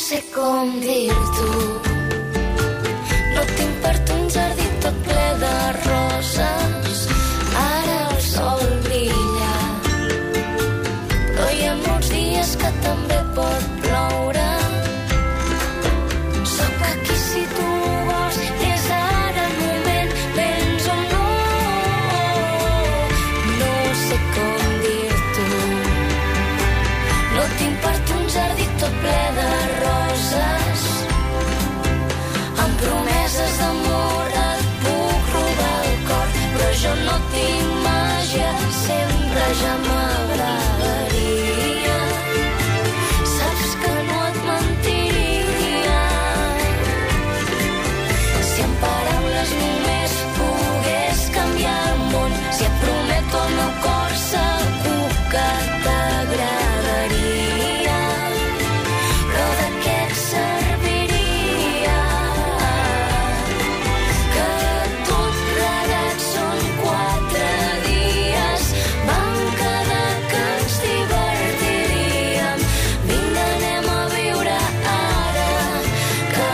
sé com dir-t'ho. No tinc per tu un jardí tot ple de roses. Ara el sol brilla, però hi ha molts dies que també pot ploure. Sóc aquí si tu vols i és ara el moment, vens o no. No sé com dir-t'ho. No tinc per tu un jardí tot ple de roses. Amb promeses d'amor et puc robar el cor, però jo no tinc màgia, sempre ja m'agradaria. Saps que no et mentiria si amb paraules només pogués canviar el món. Si et prometo el meu cor segur que t'agradaria, però de què et serviria que tot plegat són 4 dies? Vam quedar que ens divertiríem. Vinga, anem a viure ara que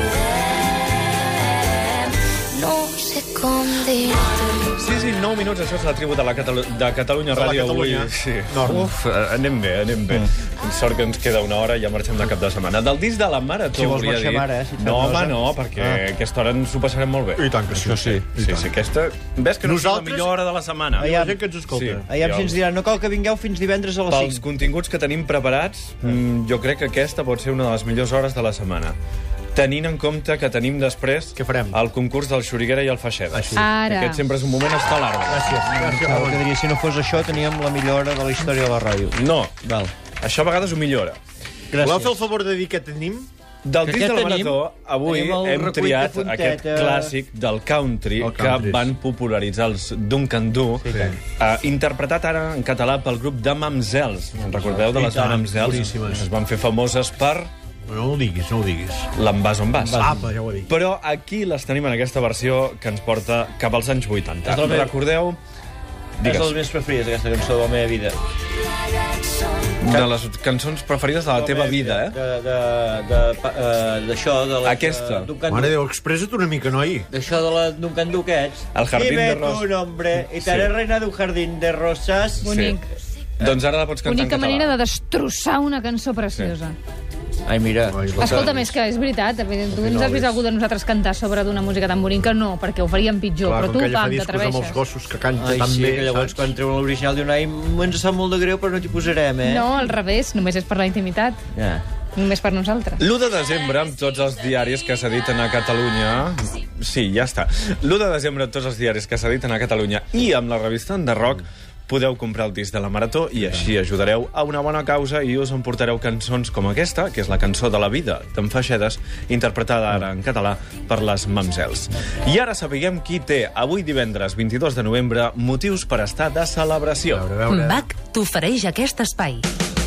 podem. No sé com dir-ho. 6 i 9 minuts, això és la tribu de Catalunya De la Ràdio Catalunya. avui. Sí. Norma. Uf, anem bé, anem bé. Sort que ens queda una hora i ja marxem de cap de setmana. Del disc de la Marató, Si vols volia marxem dir... ara, si et no, fem home, nosa. no, perquè aquesta hora ens ho passarem molt bé. I tant que sí. Això sí. Sí, aquesta... Ves que no és la Nosaltres- millor hora de la setmana. Hi ha gent que ens escolta. Aviam si ens diran, no cal que vingueu fins divendres a les Pels 5. continguts que tenim preparats, jo crec que aquesta pot ser una de les millors hores de la setmana. Tenint en compte que tenim després Què farem? el concurs del Xuriguera i el Feixeda. Així. Ara. Aquest sempre és un moment estel·lar. Gràcies. Cal que diria, si no fos això, teníem la millor hora de la història de la ràdio. No, Val. això a vegades ho millora. Voleu fer el favor de dir què tenim? Del Que disc de què la tenim? Marató, avui Tenim el hem recull triat de aquest Fonteta. clàssic del country El que country. van popularitzar els Duncan Du, interpretat ara en català pel grup de Mamzels. En recordeu de I les tant, Mamzels? boníssimes. Es van fer famoses per No ho diguis, no ho diguis. l'En vas on vas. Apa, ja ho he dit. Però aquí les tenim en aquesta versió que ens porta cap als anys 80. És la meva- Recordeu? És de les Digues, més preferides, aquesta cançó de la meva vida. de les cançons preferides de la teva vida, eh? D'això, de la... Aquesta. Mare de Déu, expressa't una mica, noi. D'això de la d'un candú aquests. El jardín de rosas. un hombre y te haré reina d'un jardín de rosas. Bonic. Doncs ara la pots cantar Bonica en català. manera de destrossar una cançó preciosa. Ai, mira. Escolta, més que és veritat, tu ens has vist algú de nosaltres cantar sobre d'una música tan bonica? No, perquè ho faríem pitjor, Clar, però com tu que ella fa canta, discos amb els t'atreveixes. gossos que canta Ai, tan sí, bé, que llavors saps? quan treuen l'original diuen, ai, ens sap molt de greu, però no t'hi posarem, eh? No, al revés, només és per la intimitat, Ja. només per nosaltres. L'1 de desembre, amb tots els diaris que s'editen a Catalunya... Sí, ja està. L'1 de desembre, amb tots els diaris que s'editen a Catalunya i amb la revista Enderroc, podeu comprar el disc de la Marató i així ajudareu a una bona causa i us emportareu cançons com aquesta, que és la cançó de la vida d'en Feixedes, interpretada ara en català per les Mamzels. I ara sapiguem qui té, avui divendres 22 de novembre, motius per estar de celebració. A veure. BAC t'ofereix aquest espai.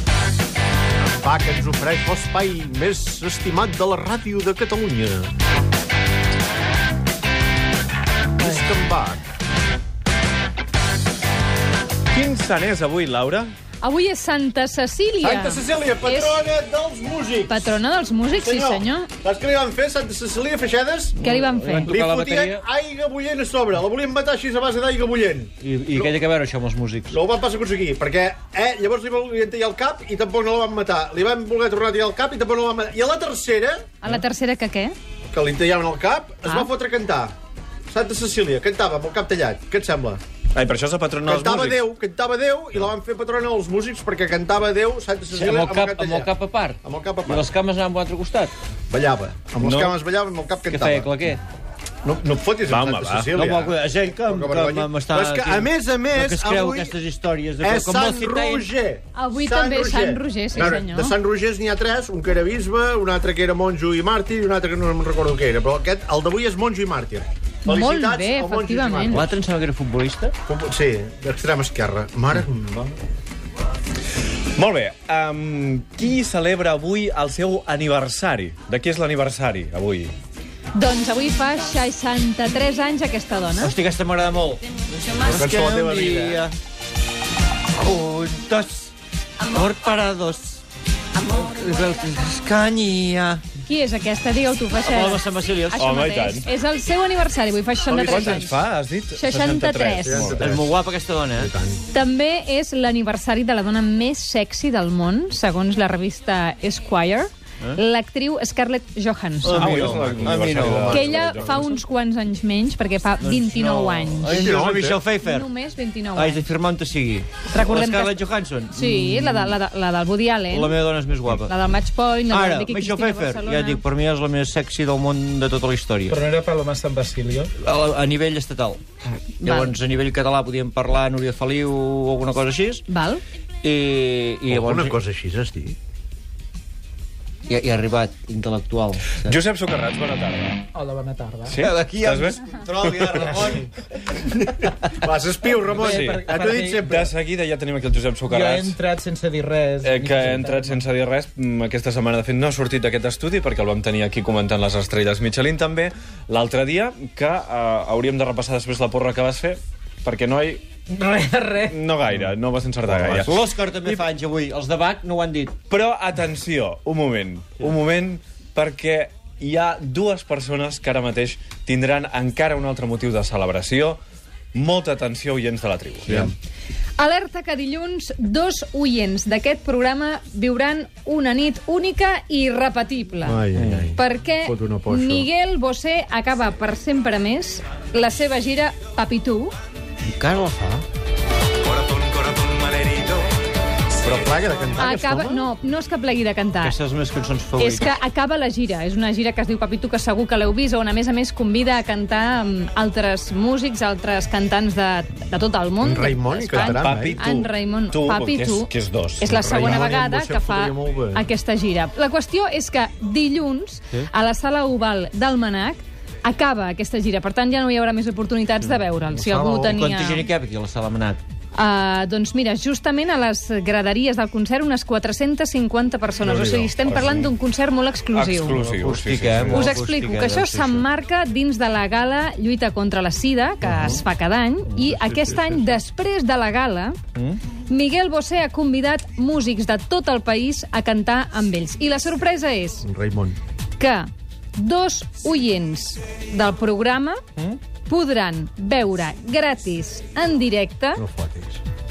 Va, que ens ofereix l'espai més estimat de la ràdio de Catalunya. Disc en Bach. Quin sant és avui, Laura? Avui és Santa Cecília. Santa Cecília, patrona dels músics. Patrona dels músics, sí senyor. Saps què li van fer, Santa Cecília Feixedes? Què li van fer? Li fotien aigua bullent a sobre. La volien matar així a base d'aigua bullent. I què té a veure això amb els músics? No ho van pas aconseguir, perquè llavors li volien tallar el cap i tampoc no la van matar. Li van voler tornar a tallar el cap i tampoc no la van matar. I a la tercera, A la tercera que què? que li tallaven el cap, es Ah. va fotre a cantar. Santa Cecília, cantava amb el cap tallat. Què et sembla? Ai, per això és la patrona dels músics. Cantava Déu i la van fer patrona als músics perquè cantava Déu, Santa Cecília, Amb el cap tallat. a part. Amb el cap a I part. les cames anaven a l'altre costat. Ballava. Amb les No. cames ballava, amb el cap Què cantava. feia, claquer? No et fotis Va, amb home, Santa va. Cecília. No, és ell que m'està... Però és que, a més, que es creu avui aquestes històries. és com Sant el Citaen. Roger. Avui també és Sant Roger, sí, senyor. De Sant Roger n'hi ha 3, un que era bisbe, un altre que era monjo i màrtir i un altre que no me'n recordo què era, però el d'avui és monjo i màrtir. Molt Felicitats bé, al monjo i efectivament. màrtir. L'altre em sembla que era futbolista. Sí, d'extrema esquerra. Mare meva. Molt bé. Qui celebra avui el seu aniversari? De qui és l'aniversari, avui? Doncs avui fa 63 anys aquesta dona. Hòstia, aquesta m'agrada molt. cançó de la teva vida. Juntos, amor para dos. Escanyia. Qui és aquesta? Digue-ho tu, Home, Feixeda. Sant Basilios. Això Home, i mateix. tant. És el seu aniversari, avui fa 63 Quants anys. anys fa, has dit? 63. És molt guapa aquesta dona, eh? També és l'aniversari de la dona més sexy del món, segons la revista Esquire, l'actriu Scarlett Johansson. Ah, avui és l'aniversari de- Que ella fa uns quants anys menys, perquè fa 29 anys. Ai, dius la Michelle Pfeiffer. Només 29 Ai, de anys. firmar on te sigui. Recordem La Scarlett que- Johansson. Sí, la del Woody Allen, La meva dona és més guapa. la del Match Point, la Ara, de Vicky Michelle Cristina Pfeiffer, Barcelona. ja et dic, per mi és la més sexy del món de tota la història. Però no era Paloma San Basilio? A nivell estatal. Llavors, a nivell català podíem parlar Núria Feliu o alguna cosa així. Val? I llavors... Alguna cosa així, has dit? Ja ha arribat, intel·lectual. Josep Socarrats, bona tarda. Hola, bona tarda. Sí? D'aquí ja Estàs bé? control, ja, Ramon. Vas, espiu, Ramon. Sí. Ja t'ho he dit sempre. De seguida ja tenim aquí el Josep Jo he Socarrats. entrat sense dir res. Que ha entrat sense dir res aquesta setmana. De fet, no ha sortit d'aquest estudi perquè el vam tenir aquí comentant les estrelles Michelin també l'altre dia, que hauríem de repassar després la porra que vas fer, perquè noi, Res. no gaire, no vas encertar gaire. L'Òscar també fa anys avui. Els de Bach no ho han dit. Però, atenció, un moment, perquè hi ha dues persones que ara mateix tindran encara un altre motiu de celebració. Molta atenció, oients de la tribu. Alerta que dilluns 2 oients d'aquest programa viuran una nit única i irrepetible. Ai, ai, ai. Perquè Fot una poxa. Miguel Bosé acaba per sempre més la seva gira Papi Tu. Encara la fa? Però plaga de cantar, aquest Acaba, home? no és que plegui de cantar. Aquestes són les meves cançons És favorites. que acaba la gira. És una gira que es diu Papi Tu, que segur que l'heu vist, on a més convida a cantar amb altres músics, altres cantants de tot el món. En Raimon hi d'Espanya. cantarà, Papi Tu. En Raimon, Tu, Papi que és- Tu. que és dos. És la segona Raimon i en vegada Bosé que fa podria molt bé. aquesta gira. La qüestió és que dilluns, a la sala Oval del Manac, acaba aquesta gira. Per tant, ja no hi haurà més oportunitats de veure'l. Si algú sala- tenia... Quanta gent hi cap aquí a la sala Manat? Doncs mira, justament a les graderies del concert unes 450 persones. O sigui, estem parlant d'un concert molt exclusiu. Exclusiu, Acústic, sí. eh? Us explico que això s'emmarca dins de la gala Lluita contra la Sida, que es fa cada any, i aquest any, després de la gala, Miguel Bosé ha convidat músics de tot el país a cantar amb ells. I la sorpresa és En Raimon. que 2 oients del programa podran veure gratis, en directe, No fotis.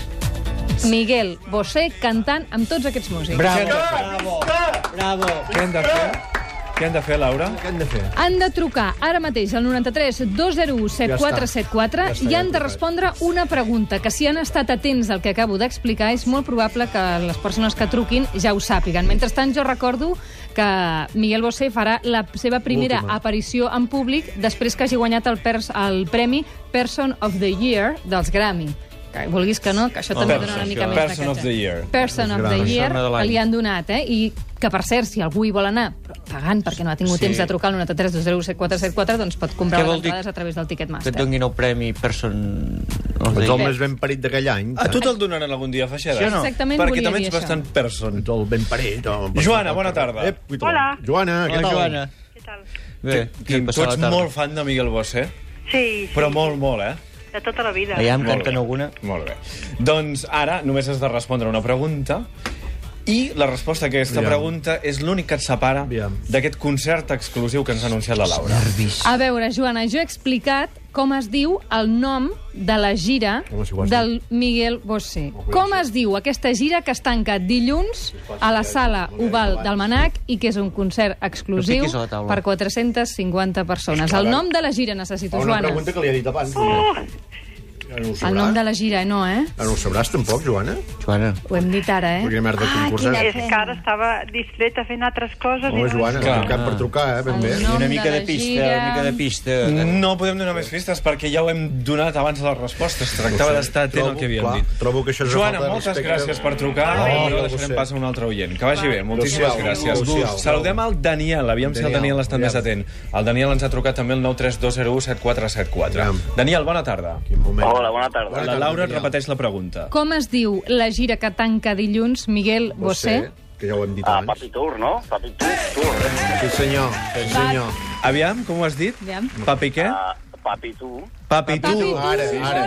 Miguel Bosé cantant amb tots aquests músics. Bravo, bravo, bravo. Què hem de fer? Què hem de fer, Laura? Què hem de fer? Han de trucar ara mateix al 93 201 7474 Ja està, i han ja de trucat. respondre una pregunta, que si han estat atents al que acabo d'explicar, és molt probable que les persones que truquin ja ho sàpiguen. Mentrestant, jo recordo que Miguel Bosé farà la seva primera L'última. aparició en públic després que hagi guanyat el premi Person of the Year dels Grammy. Que vulguis que no, que això també dona una mica més de Person of the Year. Person of the Grammy. Year Persona de l'any. que li han donat, I que, per cert, si algú hi vol anar pagant perquè no ha tingut temps de trucar al 93 201 7474, doncs pot comprar Què les vol dir? entrades a través del Que et Ticketmaster. donin el premi Person... Ets el més ben parit d'aquell any. A tu te'l donaran algun dia, Feixeda? Sí o no? Exactament, Perquè volia també dir ets això. bastant person. Ets el ben parit. Joana, bona tarda. Hola. Joana, què Hola, tal? Joana. Què tal? Bé, Tu aquí passar la ets tarda. molt fan de Miguel Bosé, Sí, però molt, eh? de tota la vida. Allà em Molt canten bé. alguna? Molt bé. Doncs ara només has de respondre una pregunta i la resposta a aquesta Aviam. pregunta és l'únic que et separa Aviam. d'aquest concert exclusiu que ens ha anunciat la Laura. A veure, Joana, jo he explicat com es diu el nom de la gira Home, si ho has del Miguel Bosé. Com es diu aquesta gira que es tanca dilluns a la sala Oval del Manac i que és un concert exclusiu No piquis a la taula. per 450 persones. El nom de la gira necessito, Una Joana. pregunta que li he dit abans. Ja no ho El nom de sabràs? la gira, no, eh? Ja no ho sabràs, tampoc, Joana? Joana. Ho hem dit ara, eh? Quina merda de concursant. És que ara estava distreta fent altres coses. Home, Joana, Clar. cap per trucar, ben bé. El nom Una mica de la pista, gira. una mica de pista. No podem donar més pistes perquè ja ho hem donat abans a les respostes. Tractava d'estar atent al que havíem Clar, dit. trobo que això és una Joana, falta de moltes respecte. gràcies per trucar. Oh, No no deixarem sé. passar un altre oient. Que vagi bé, moltíssimes Adéu-siau, gràcies. adéu-siau. Saludem el Daniel. Aviam si el Daniel, Daniel està més aviam. atent. El Daniel ens ha trucat també al 93201 7474. Aviam. Daniel, bona tarda. Quin moment. Hola, bona tarda. La Laura et Daniel. repeteix la pregunta. Com es diu la gira que tanca dilluns Miguel Bosé? Que ja ho hem dit Ah, abans. Papi Tour, no? Papi Tour. Sí, senyor. Sí, senyor. Aviam, com ho has dit? Aviam. Papi què? Papi Tour. Papi tu. Papi tu. Ara.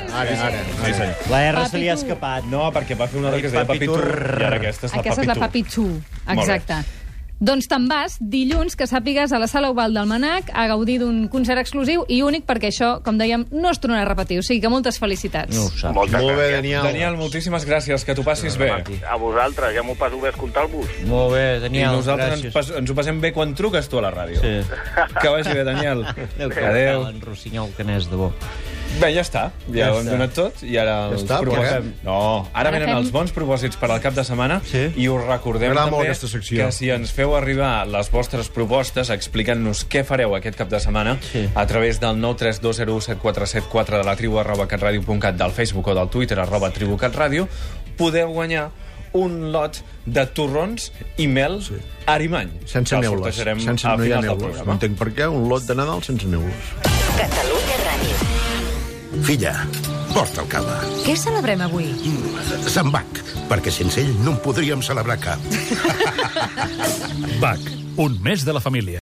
Sí, senyor. La R Papi se li ha tu. escapat. No, perquè va fer una altra que es deia Papi Papi Tur, Tur. i ara aquesta és la Aquesta és la Papi Tu. Papi Tu. Exacte. Doncs te'n vas dilluns, que sàpigues, a la Sala Oval del Mnac a gaudir d'un concert exclusiu i únic, perquè això, com dèiem, no es tornarà a repetir. O sigui que moltes felicitats. No ho sap. Moltes Molt bé, gràcies. Daniel. Daniel, moltíssimes gràcies, que t'ho passis bé. A vosaltres, ja m'ho passo bé a escoltar-vos. Molt bé, I Daniel, nosaltres gràcies. ens ho passem bé quan truques tu a la ràdio. Sí. Que vagi bé, Daniel. Adéu. En Rossinyol, que n'és de bo. Bé, ja està. Ja ho hem està. donat tot i ara els està, proposem... No, ara venen fem- els bons propòsits per al cap de setmana Sí. i us recordem M'agrada molt també aquesta secció. que si ens feu arribar les vostres propostes explicant-nos què fareu aquest cap de setmana Sí. a través del 932017474 de la tribu @catradio.cat, del Facebook o del Twitter @tribucatradio, podeu guanyar un lot de torrons i mel Arimany. Sense que els neules. sortejarem Sense, al no hi ha final del neules. No programa. entenc per què. Un lot de Nadal sense neules. Catalunya Ràdio. Filla, porta'l calma. Què celebrem avui? Sant Bach, perquè sense ell no en podríem celebrar cap. Bach, un mes de la família.